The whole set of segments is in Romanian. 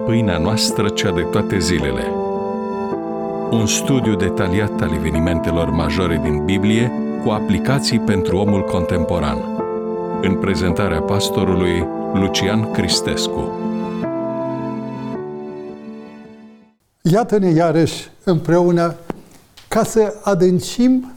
Pâinea noastră cea de toate zilele. Un studiu detaliat al evenimentelor majore din Biblie cu aplicații pentru omul contemporan. În prezentarea pastorului Lucian Cristescu. Iată-ne iarăși împreună ca să adâncim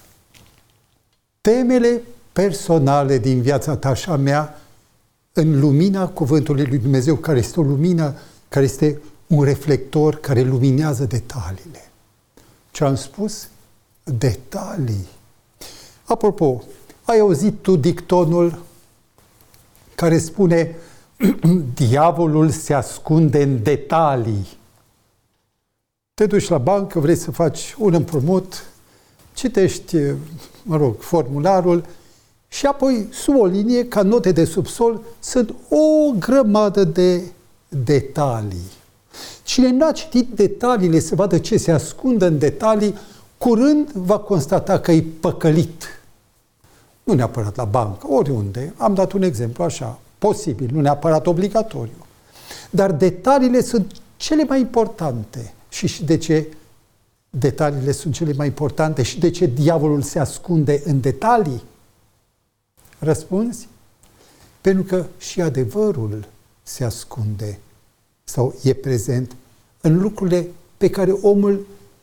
temele personale din viața ta și a mea în lumina Cuvântului lui Dumnezeu, care este o lumină, care este un reflector care luminează detaliile. Ce am spus? Detalii. Apropo, ai auzit tu dictonul care spune diavolul se ascunde în detalii. Te duci la bancă, vrei să faci un împrumut, citești, formularul și apoi, sub o linie, ca note de subsol, sunt o grămadă de detalii. Cine n-a citit detaliile să vadă ce se ascunde în detalii, curând va constata că e păcălit. Nu neapărat la bancă, oriunde. Am dat un exemplu așa, posibil, nu neapărat obligatoriu. Dar detaliile sunt cele mai importante. Și de ce detaliile sunt cele mai importante și de ce diavolul se ascunde în detalii? Răspunzi? Pentru că și adevărul se ascunde sau e prezent în lucrurile pe care omul,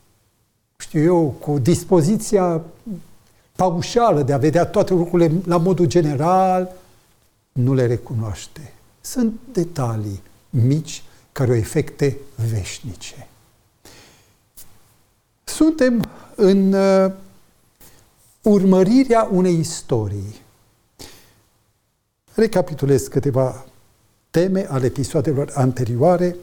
cu dispoziția paușală de a vedea toate lucrurile la modul general, nu le recunoaște. Sunt detalii mici care au efecte veșnice. Suntem în urmărirea unei istorii. Recapitulez câteva teme ale episoadelor anterioare.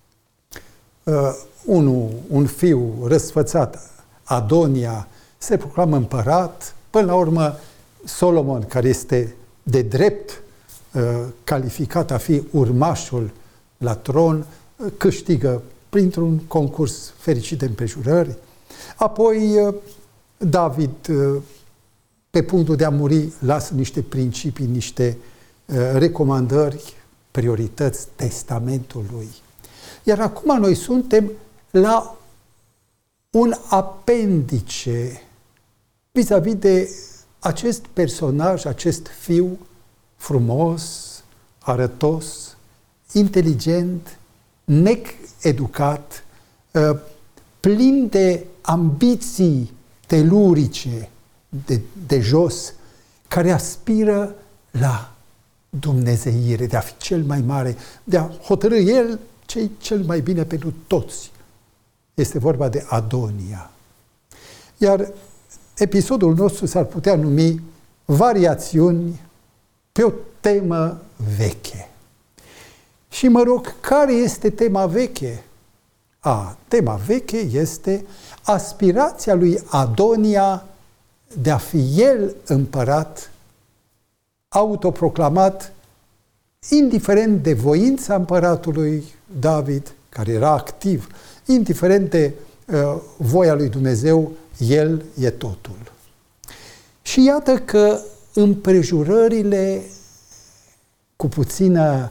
Un fiu răsfățat, Adonia, se proclamă împărat. Până la urmă, Solomon, care este de drept calificat a fi urmașul la tron, câștigă printr-un concurs fericit de împrejurări. Apoi, David, pe punctul de a muri, lasă niște principii, niște recomandări, priorități, testamentul lui. Iar acum noi suntem la un apendice vis-a-vis de acest personaj, acest fiu frumos, arătos, inteligent, needucat, plin de ambiții telurice de jos, care aspiră la dumnezeire, de a fi cel mai mare, de a hotărâ el ce-i cel mai bine pentru toți. Este vorba de Adonia. Iar episodul nostru s-ar putea numi Variațiuni pe o temă veche. Și mă rog, care este tema veche? Tema veche este aspirația lui Adonia de a fi el împărat, autoproclamat, indiferent de voința împăratului David, care era activ, indiferent de voia lui Dumnezeu, el e totul. Și iată că împrejurările cu puțină,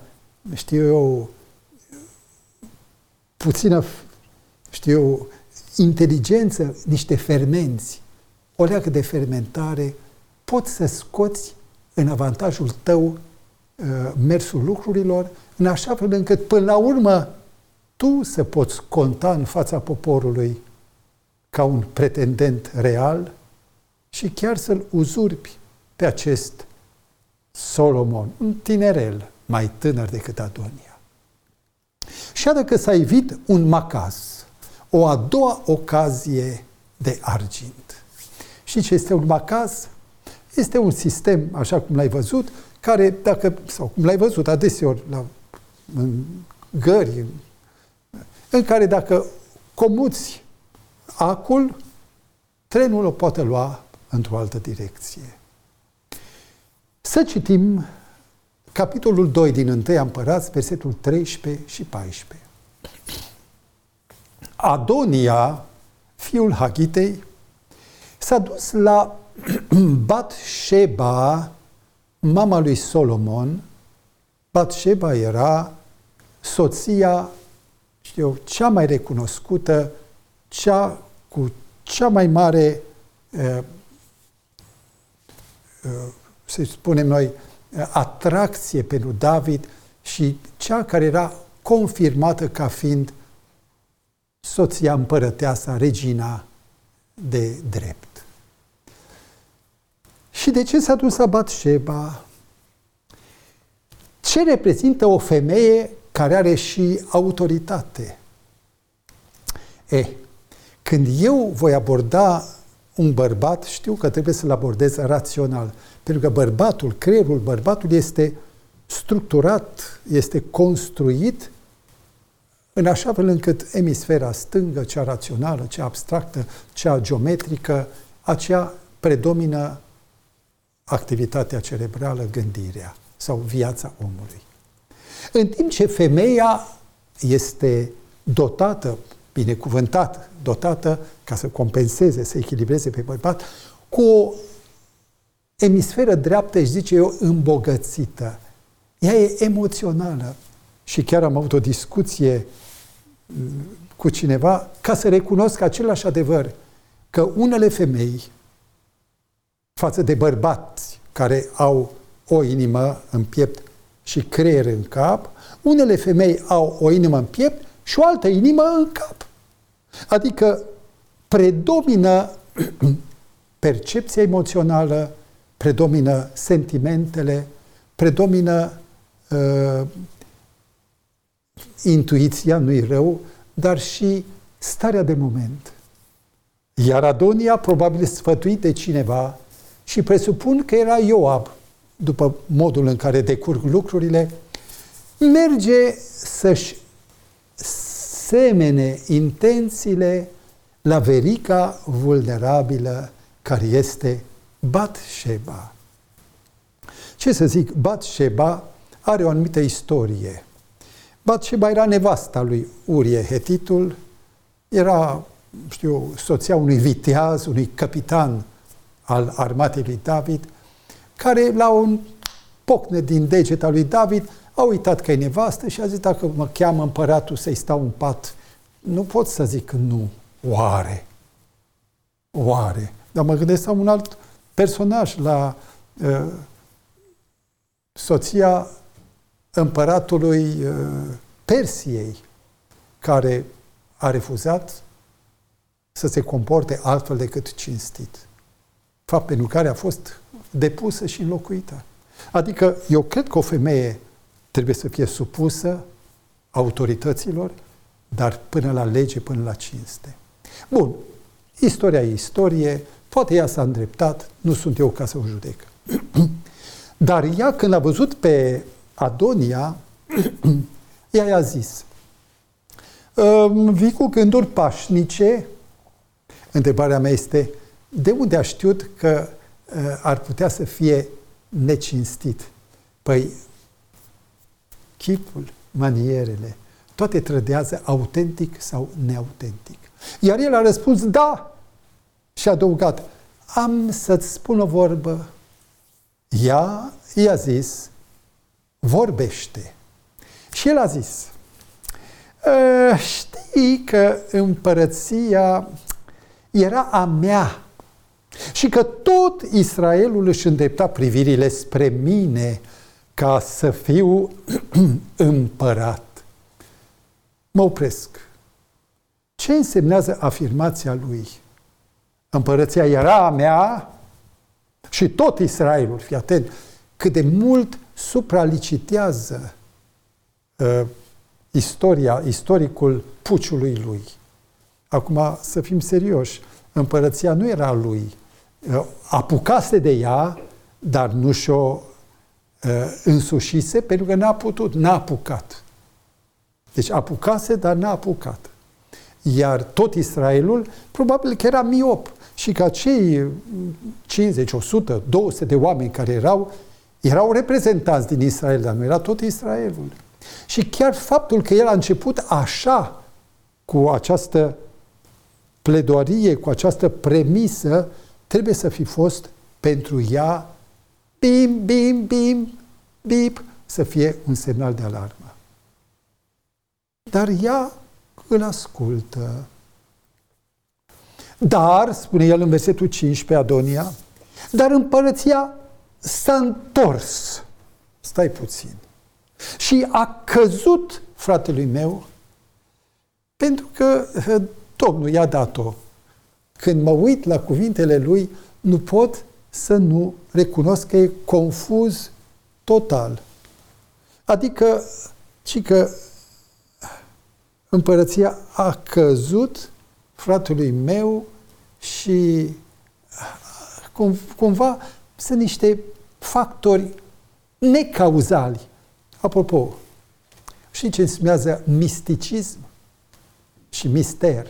inteligență, niște fermenți, o leacă de fermentare, poți să scoți în avantajul tău mersul lucrurilor, în așa fel încât până la urmă tu să poți conta în fața poporului ca un pretendent real și chiar să-l uzurpi pe acest Solomon, un tinerel mai tânăr decât Adonia. Și iată că s-a ivit un macaz, o a doua ocazie de argint. Și ce este un macaz? Este un sistem, așa cum l-ai văzut, care, cum l-ai văzut adeseori în gări, în care dacă comuți acul, trenul o poate lua într-o altă direcție. Să citim capitolul 2 din 1 Împărați, versetul 13 și 14. Adonia, fiul Hagitei, s-a dus la Bat-sheba, mama lui Solomon. Bat-sheba era soția, cea mai recunoscută, cea cu cea mai mare, să spunem noi, atracție pentru David și cea care era confirmată ca fiind soția împărăteasa, regina de drept. Și de ce s-a dus la Batșeba? Ce reprezintă o femeie care are și autoritate? Când eu voi aborda un bărbat, știu că trebuie să-l abordez rațional, pentru că creierul bărbatului este structurat, este construit în așa fel încât emisfera stângă, cea rațională, cea abstractă, cea geometrică, aceea predomină activitatea cerebrală, gândirea sau viața omului. În timp ce femeia este dotată, binecuvântată, dotată ca să compenseze, să echilibreze pe bărbat, cu o emisferă dreaptă, își zice eu, îmbogățită. Ea e emoțională. Și chiar am avut o discuție cu cineva ca să recunosc același adevăr, că unele femei, față de bărbați care au o inimă în piept și creier în cap, unele femei au o inimă în piept și o altă inimă în cap. Adică predomină percepția emoțională, predomină sentimentele, predomină intuiția, nu-i rău, dar și starea de moment. Iar Adonia, probabil sfătuit de cineva, și presupun că era Ioab, după modul în care decurg lucrurile, merge să-și semene intențiile la veriga vulnerabilă care este Batșeba. Ce să zic, Batșeba are o anumită istorie. Batșeba era nevasta lui Urie Hetitul, era, soția unui viteaz, unui capitan al armatei lui David, care la un pocnet din deget al lui David a uitat că e nevastă și a zis, dacă mă cheamă împăratul să-i stau în pat, nu pot să zic nu. Oare? Dar mă gândesc la un alt personaj, la soția împăratului Persiei, care a refuzat să se comporte altfel decât cinstit. Fapt pentru care a fost depusă și înlocuită. Adică eu cred că o femeie trebuie să fie supusă autorităților, dar până la lege, până la cinste. Bun, istoria e istorie, poate ea s-a îndreptat, nu sunt eu ca să o judec. Dar ea, când a văzut pe Adonia, ea i-a zis, vii cu gânduri pașnice? Întrebarea mea este, de unde a știut că ar putea să fie necinstit? Păi, chipul, manierele, toate trădează autentic sau neautentic. Iar el a răspuns, da! Și a adăugat, am să-ți spun o vorbă. Ea i-a zis, vorbește. Și el a zis, știi că împărăția era a mea și că tot Israelul își îndrepta privirile spre mine ca să fiu împărat. Mă opresc. Ce însemnează afirmația lui? Împărăția era a mea și tot Israelul, fii atent, cât de mult supralicitează istoricul puciului lui. Acum, să fim serioși, împărăția nu era a lui. Apucase de ea, dar nu și-o însușise, pentru că n-a putut, n-a apucat. Deci apucase, dar n-a apucat. Iar tot Israelul, probabil că era miop și că acei 50, 100, 200 de oameni care erau reprezentanți din Israel, dar nu era tot Israelul. Și chiar faptul că el a început așa, cu această pledoarie, cu această premisă, trebuie să fi fost pentru ea bim, bim, bim, bip, să fie un semnal de alarmă. dar ea îl ascultă. Dar, spune el în versetul 15, Adonia, dar împărăția s-a întors. Stai puțin. Și a căzut fratelui meu, pentru că Domnul i-a dat-o. Când mă uit la cuvintele lui, nu pot să nu recunosc că e confuz total. Adică, ci că împărăția a căzut fratelui meu și cumva sunt niște factori necauzali. Apropo, știi ce înseamnă misticism și mister?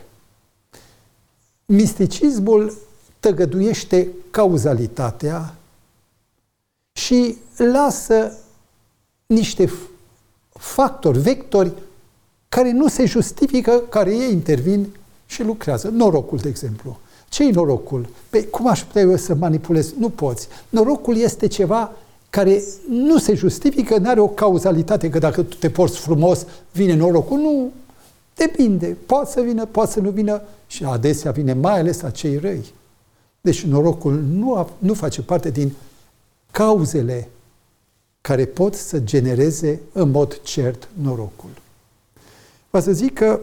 Misticismul tăgăduiește cauzalitatea și lasă niște factori, vectori care nu se justifică, care ei intervin și lucrează. Norocul, de exemplu. Ce-i norocul? Cum aș putea eu să manipulez? Nu poți. Norocul este ceva care nu se justifică, nu are o cauzalitate, că dacă tu te porți frumos, vine norocul. Nu. Depinde. Poate să vină, poate să nu vină și adesea vine mai ales a cei răi. Deci norocul nu face parte din cauzele care pot să genereze în mod cert norocul. Vă să zic că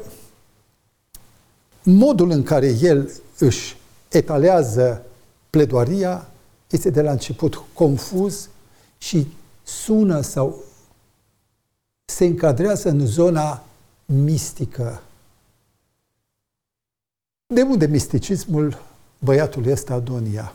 modul în care el își etalează pledoaria este de la început confuz și sună sau se încadrează în zona mistică. De unde misticismul băiatului ăsta Adonia?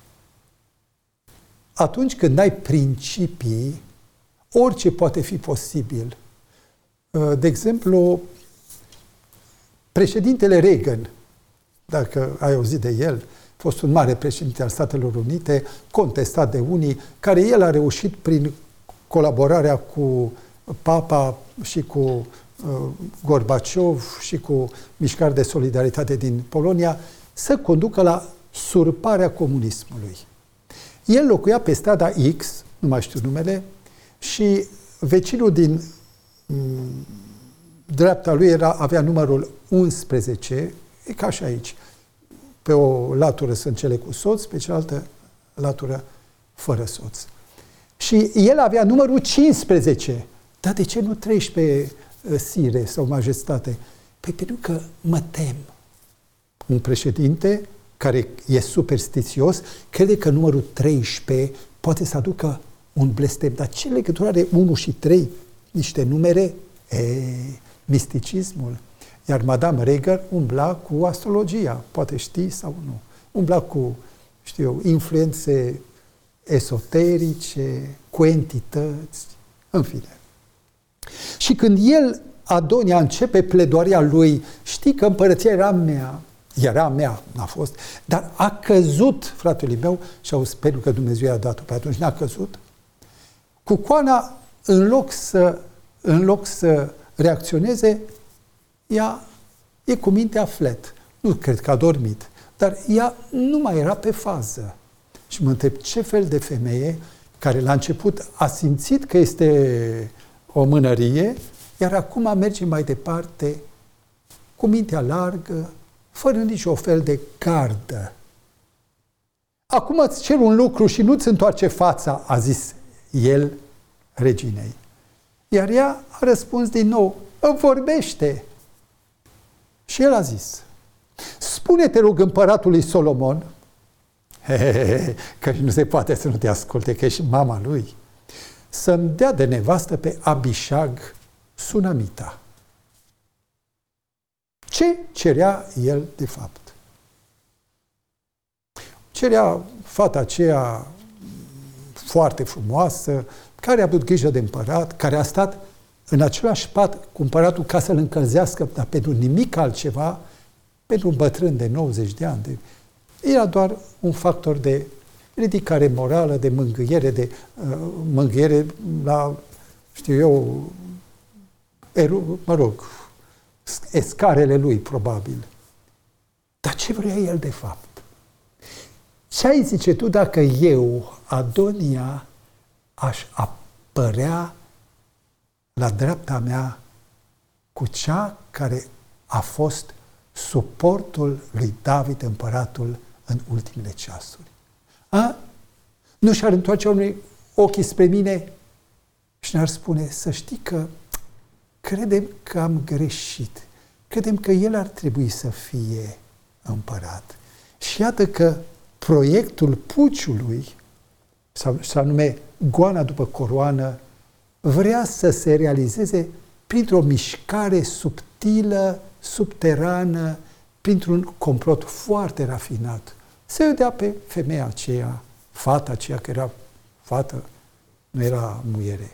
Atunci când ai principii, orice poate fi posibil. De exemplu, președintele Reagan, dacă ai auzit de el, a fost un mare președinte al Statelor Unite, contestat de unii, care el a reușit prin colaborarea cu Papa și cu Gorbaciov și cu Mișcarea de Solidaritate din Polonia să conducă la surparea comunismului. El locuia pe strada X, nu mai știu numele, și vecinul din dreapta lui avea numărul 11, e ca și aici. Pe o latură sunt cele cu soț, pe cealaltă latură fără soț. Și el avea numărul 15. Dar de ce nu 13, sire sau majestate? Păi pentru că mă tem. Un președinte care e superstițios crede că numărul 13 poate să aducă un blestem. Dar ce legătură are 1 și 3? Niște numere? Misticismul. Iar Madame Reagan umbla cu astrologia, poate știi sau nu. Umbla cu, influențe esoterice, cu entități, în fine. Și când el, Adonia, începe pledoaria lui, știi că împărăția era mea, n-a fost, dar a căzut, fratele meu, și au sperut că Dumnezeu i-a dat-o, pe atunci n-a căzut. Cucoana, în loc să reacționeze, ea e cu mintea flet. Nu cred că a dormit, dar ea nu mai era pe fază. Și mă întreb ce fel de femeie care la început a simțit că este o mânărie, iar acum merge mai departe cu mintea largă, fără nicio fel de gardă. Acum îți cer un lucru și nu-ți întoarce fața, a zis el reginei. Iar ea a răspuns din nou, îmi vorbește. Și el a zis, spune-te, rog, împăratului Solomon, că nu se poate să nu te asculte, că ești mama lui, să-mi dea de nevastă pe Abishag, sunamita. Ce cerea el de fapt? Cerea fata aceea foarte frumoasă, care a avut grijă de împărat, care a stat în același pat cu împăratul ca să-l încălzească, dar pentru nimic altceva, pentru un bătrân de 90 de ani. Era doar un factor de ridicare morală, de mângâiere la, escarele lui, probabil. Dar ce vrea el de fapt? Ce ai zice tu dacă eu, Adonia, aș apărea la dreapta mea cu cea care a fost suportul lui David, împăratul, în ultimele ceasuri. Nu și-ar întoarce unui ochii spre mine și ne-ar spune, să știi că credem că am greșit. Credem că el ar trebui să fie împărat. Și iată că proiectul puciului, sau anume goana după coroană, vrea să se realizeze printr-o mișcare subtilă, subterană, printr-un complot foarte rafinat. Se vedea pe femeia aceea, fata aceea, că era fată, nu era muiere.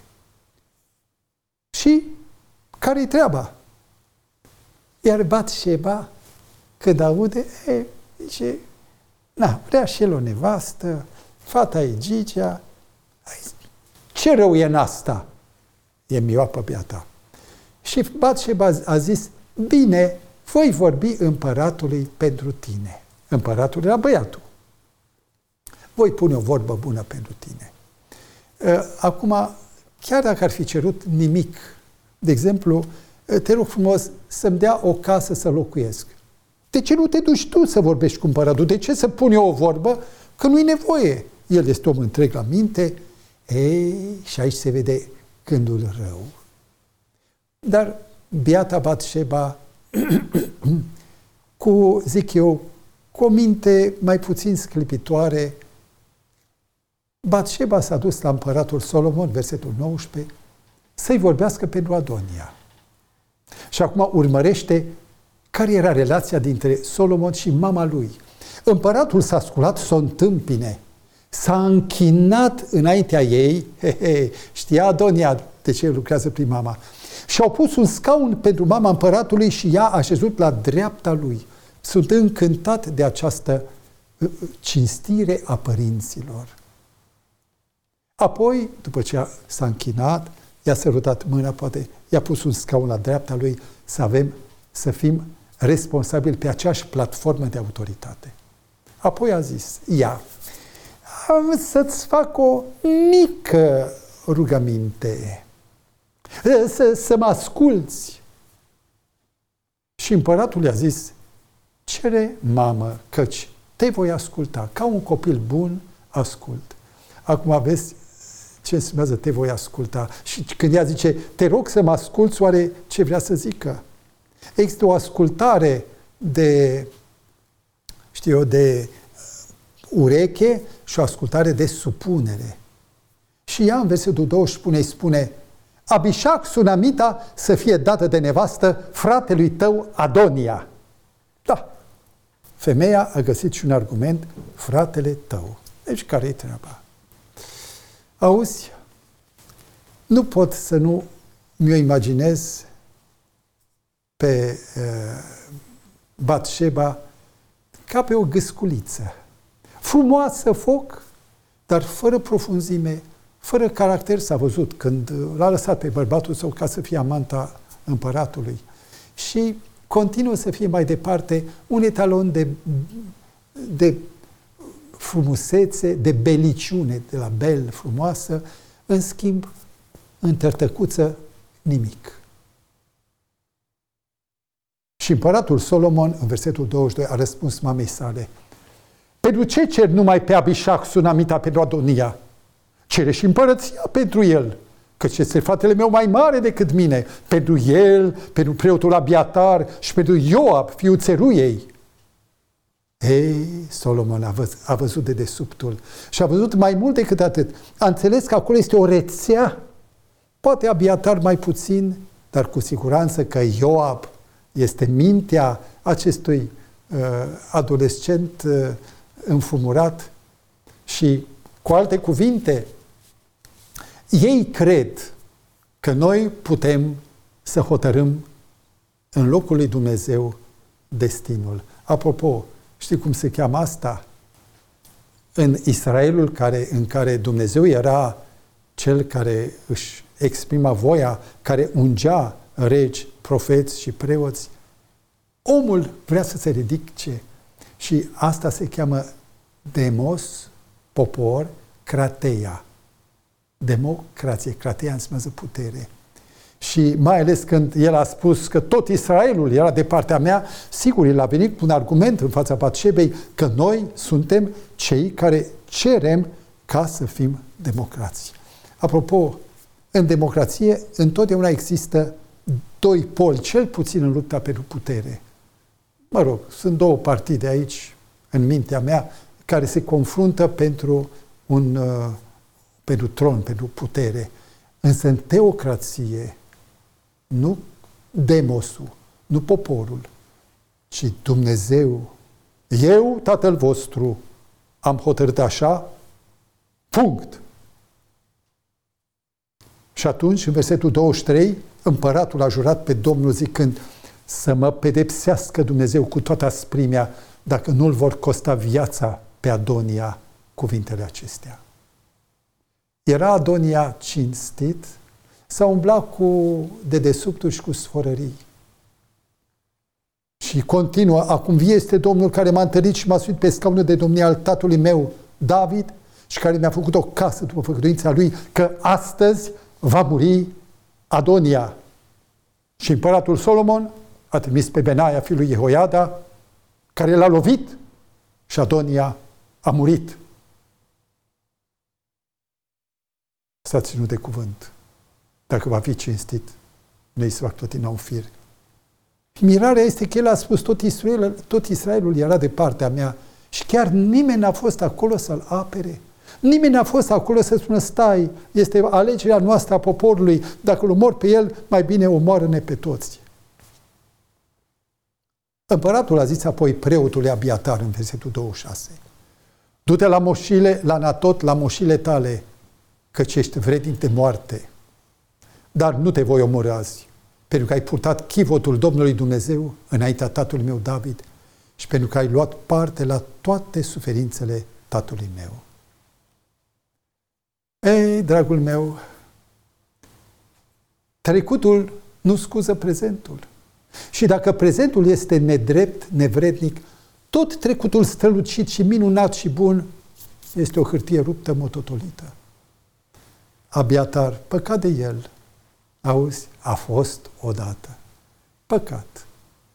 Și care-i treaba? Iar Batșeba, când aude, zice, vrea și el o nevastă, fata e Gigea, ce rău e în asta? E mioapă beata. Și Batșeba a zis, bine, voi vorbi împăratului pentru tine. Împăratul era băiatul. Voi pune o vorbă bună pentru tine. Acum, chiar dacă ar fi cerut nimic, de exemplu, te rog frumos să-mi dea o casă să locuiesc. De ce nu te duci tu să vorbești cu împăratul? De ce să pun eu o vorbă? Că nu-i nevoie. El este om întreg la minte. Și aici se vede gândul rău. Dar biata Batșeba, cu o minte mai puțin sclipitoare, Batșeba s-a dus la împăratul Solomon, versetul 19, să-i vorbească pentru Adonia. Și acum urmărește care era relația dintre Solomon și mama lui. Împăratul s-a sculat să o întâmpine, s-a închinat înaintea ei, știa Adonia de ce lucrează prin mama, și au pus un scaun pentru mama împăratului și ea a așezut la dreapta lui. Sunt încântat de această cinstire a părinților. Apoi, după ce s-a închinat, i-a sărutat mâna, poate i-a pus un scaun la dreapta lui, să fim responsabili pe aceeași platformă de autoritate. Apoi a zis, am să-ți fac o mică rugăminte, să mă asculți. Și împăratul i-a zis, cere, mamă, căci te voi asculta. Ca un copil bun, ascult. Acum vezi ce înseamnă te voi asculta. Și când ea zice, te rog să mă asculți, oare ce vrea să zică? Există o ascultare de ureche și o ascultare de supunere. Și ea în versetul 20 spune, Abișac Sunamita să fie dată de nevastă fratelui tău Adonia. Da. Femeia a găsit și un argument, fratele tău. Deci care-i treaba? Auzi, nu pot să nu mi-o imaginez pe Batșeba ca pe o gâsculiță. Frumoasă foc, dar fără profunzime, fără caracter. S-a văzut când l-a lăsat pe bărbatul său ca să fie amanta împăratului. Și continuă să fie mai departe un etalon de frumusețe, de beliciune, de la bel, frumoasă, în schimb, în tărtăcuță, nimic. Și împăratul Solomon, în versetul 22, a răspuns mamei sale, pentru ce cer numai pe Abișac Sunamita pentru Adonia? Cere și împărăția pentru el, căci este fratele meu mai mare decât mine, pentru el, pentru preotul Abiatar și pentru Ioab, fiul țeruiei. Solomon a văzut de dedesubtul și a văzut mai mult decât atât. A înțeles că acolo este o rețea, poate Abiatar mai puțin, dar cu siguranță că Ioab este mintea acestui adolescent înfumurat și, cu alte cuvinte, ei cred că noi putem să hotărâm în locul lui Dumnezeu destinul. Apropo, știi cum se cheamă asta? În Israelul în care Dumnezeu era cel care își exprima voia, care ungea regi, profeți și preoți, omul vrea să se ridice și asta se cheamă demos, popor, krateia. Democrație, krateia înseamnă putere. Și mai ales când el a spus că tot Israelul era de partea mea, sigur, el a venit cu un argument în fața Batșebei că noi suntem cei care cerem ca să fim democrați. Apropo, în democrație întotdeauna există doi poli, cel puțin în lupta pentru putere. Mă rog, sunt două partide aici, în mintea mea, care se confruntă pentru tron, pentru putere. Însă în teocrație, nu demosul, nu poporul, ci Dumnezeu. Eu, Tatăl vostru, am hotărât așa, punct. Și atunci, în versetul 23, împăratul a jurat pe Domnul zicând: să mă pedepsească Dumnezeu cu toată asprimea dacă nu-l vor costa viața pe Adonia cuvintele acestea. Era Adonia cinstit sau umbla cu dedesubturi și cu sforării? Și continuă: acum vie este Domnul care m-a întărit și m-a suit pe scaunul de domnie al tatălui meu David și care mi-a făcut o casă după făgăduința lui, că astăzi va muri Adonia. Și împăratul Solomon a trimis pe Benaia, fiul lui Jehoiada, care l-a lovit și Adonia a murit. S-a ținut de cuvânt. Dacă va fi cinstit, nu-i se va clătina un fir. Mirarea este că el a spus: tot Israelul era de partea mea și chiar nimeni n-a fost acolo să-l apere. Nimeni n-a fost acolo să spună: stai, este alegerea noastră a poporului, dacă îl omor pe el, mai bine omoară-ne pe toți. Împăratul a zis apoi preotului Abiatar în versetul 26: du-te la moșile, la Anatot, la moșile tale, căci ești vrednic de moarte. Dar nu te voi omorî azi, pentru că ai purtat chivotul Domnului Dumnezeu înaintea tatălui meu David și pentru că ai luat parte la toate suferințele tatălui meu. Ei, dragul meu, trecutul nu scuză prezentul. Și dacă prezentul este nedrept, nevrednic, tot trecutul strălucit și minunat și bun este o hârtie ruptă, mototolită. Abiatar, păcat de el. Auzi, a fost odată. Păcat.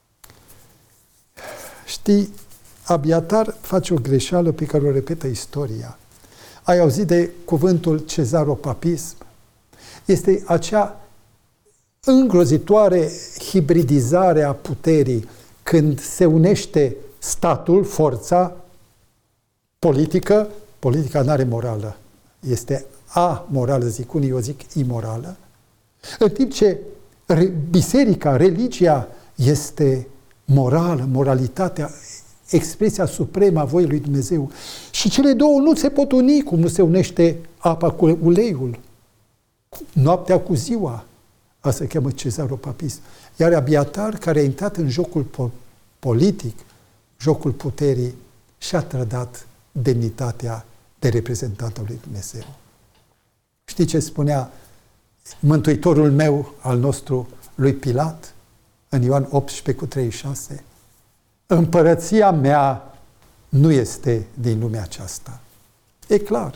Știi, Abiatar face o greșeală pe care o repetă istoria. Ai auzit de cuvântul cezaropapism? Este acea îngrozitoare hibridizare a puterii când se unește statul, forța politică, politica nu are morală. Este amorală, zic unii, eu zic imorală. În timp ce biserica, religia este morală, moralitatea, expresia supremă a voii lui Dumnezeu. Și cele două nu se pot uni, cum nu se unește apa cu uleiul, noaptea cu ziua. Asta se cheamă cezaropapism. Iar Abiatar, care a intrat în jocul politic, jocul puterii, și-a trădat demnitatea de reprezentant al lui Dumnezeu. Știi ce spunea Mântuitorul meu, al nostru, lui Pilat, în Ioan 18:36? Împărăția mea nu este din lumea aceasta. E clar.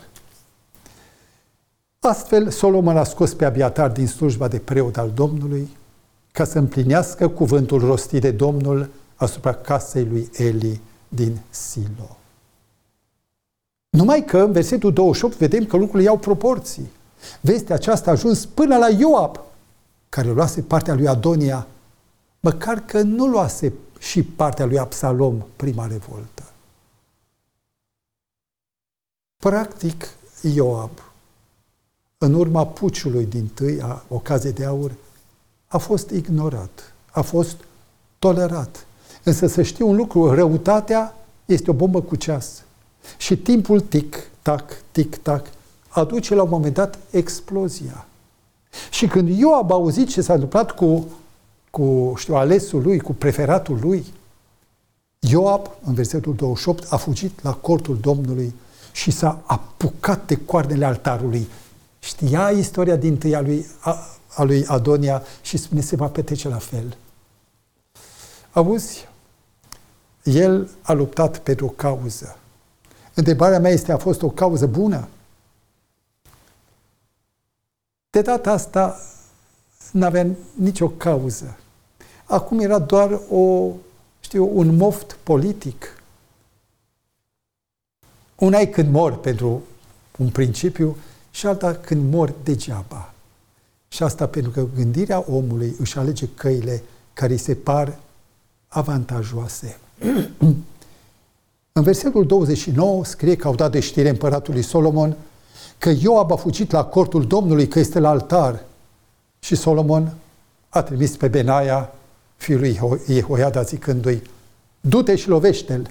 Astfel, Solomon a scos pe Abiatar din slujba de preot al Domnului ca să împlinească cuvântul rostit de Domnul asupra casei lui Eli din Silo. Numai că în versetul 28 vedem că lucrurile iau proporții. Vestea aceasta a ajuns până la Ioab, care luase partea lui Adonia, măcar că nu luase și partea lui Absalom, prima revoltă. Practic, Ioab, în urma puciului dintâi, a Ocaziei de Aur, a fost ignorat, a fost tolerat. Însă să știu un lucru, răutatea este o bombă cu ceas. Și timpul tic-tac, aduce la un moment dat explozia. Și când Ioab a auzit ce s-a întâmplat cu alesul lui, cu preferatul lui, Ioab, în versetul 28, a fugit la cortul Domnului și s-a apucat de coarnele altarului. Știa istoria dintâi a lui Adonia și spune: se va petrece la fel. Auzi? El a luptat pentru o cauză. Întrebarea mea este: a fost o cauză bună? De data asta n-avea nicio cauză. Acum era doar un moft politic. Una e când mor pentru un principiu și alta când mor degeaba. Și asta pentru că gândirea omului își alege căile care îi se par avantajoase. În versetul 29 scrie că au dat de știre împăratului Solomon că Ioab a fugit la cortul Domnului, că este la altar. Și Solomon a trimis pe Benaia, fiul lui Jehoiada, zicându-i: du-te și lovește-l.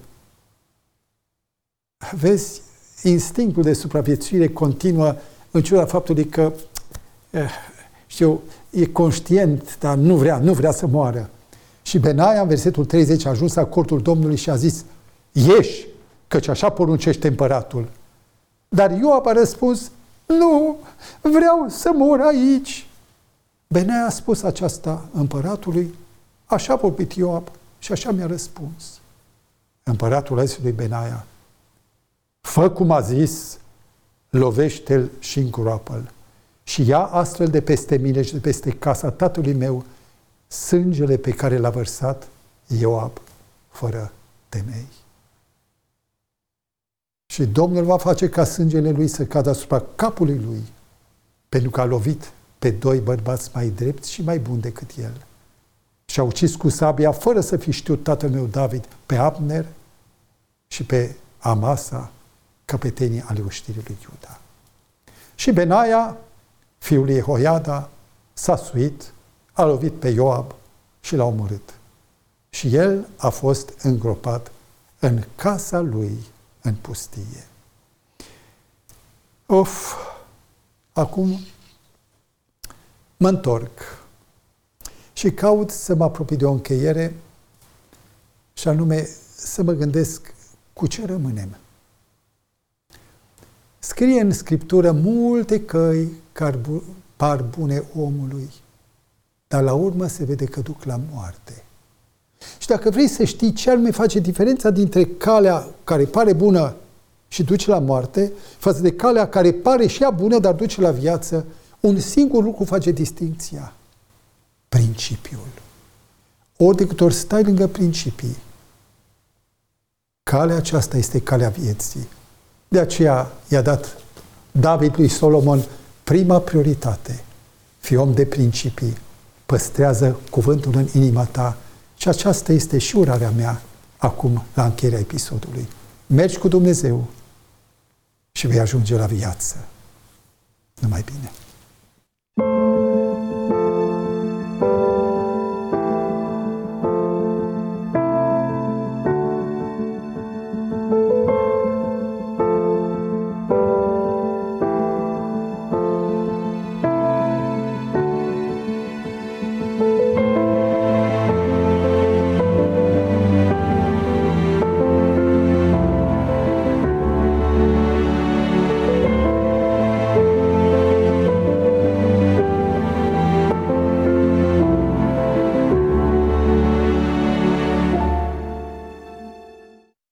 Vezi, instinctul de supraviețuire continuă în ciuda faptului că e conștient, dar nu vrea să moară. Și Benaia, în versetul 30, a ajuns la cortul Domnului și a zis: ieși, căci așa poruncește împăratul. Dar Ioab a răspuns: nu, vreau să mor aici. Benaia a spus aceasta împăratului, așa a vorbit Ioab și așa mi-a răspuns. Împăratul a zis lui Benaia: fă cum a zis, lovește-l și îngroapă-l. Și ia astfel de peste mine și de peste casa tatălui meu sângele pe care l-a vărsat Ioab fără temei. Și Domnul va face ca sângele lui să cadă asupra capului lui, pentru că a lovit pe doi bărbați mai drepți și mai buni decât el. Și a ucis cu sabia, fără să fi știut tatăl meu David, pe Abner și pe Amasa, căpetenii ale oștirii lui Iuda. Și Benaia, fiul lui Jehoiada, s-a suit, a lovit pe Ioab și l-a omorât. Și el a fost îngropat în casa lui în pustie. Acum mă întorc și caut să mă apropii de o încheiere și anume să mă gândesc cu ce rămânem. Scrie în Scriptură multe căi care par bune omului, dar la urmă se vede că duc la moarte. Și dacă vrei să știi ce anume face diferența dintre calea care pare bună și duce la moarte, față de calea care pare și ea bună, dar duce la viață, un singur lucru face distincția: principiul. Ori de câte ori stai lângă principii, calea aceasta este calea vieții. De aceea i-a dat David lui Solomon prima prioritate: fii om de principii, păstrează cuvântul în inima ta. Și aceasta este și urarea mea acum, la încheierea episodului. Mergi cu Dumnezeu și vei ajunge la viață. Numai bine!